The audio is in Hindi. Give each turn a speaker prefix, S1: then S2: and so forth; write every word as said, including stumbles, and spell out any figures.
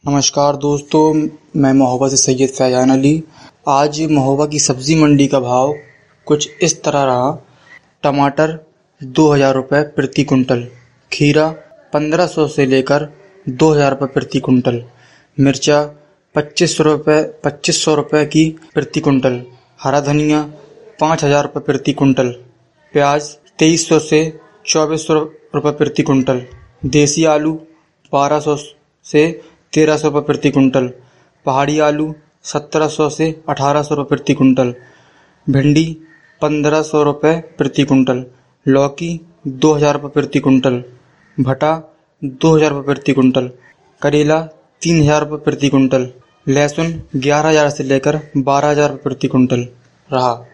S1: नमस्कार दोस्तों, मैं महोबा से सैयद फैजान अली। आज महोबा की सब्ज़ी मंडी का भाव कुछ इस तरह रहा। टमाटर दो हज़ार रुपये प्रति कुंटल, खीरा पंद्रह सौ से लेकर दो हज़ार रुपये प्रति कुंटल, मिर्चा पच्चीस सौ रुपये पच्चीस सौ रुपये की प्रति कुंटल, हरा धनिया पाँच हज़ार रुपये प्रति कुंटल, प्याज तेईस सौ से चौबीस सौ रुपये प्रति कुंटल, देसी आलू बारह सौ से तेरह सौ रुपये प्रति कुंटल, पहाड़ी आलू सत्रह सौ से अठारह सौ रुपये प्रति कुंटल, भिंडी पंद्रह सौ रुपये प्रति कुंटल, लौकी दो हज़ार रुपये प्रति कुंटल, भटा दो हज़ार रुपये प्रति कुंटल, करेला तीन हज़ार रुपये प्रति कुंटल, लहसुन ग्यारह हज़ार से लेकर बारह हज़ार रुपये प्रति कुंटल रहा।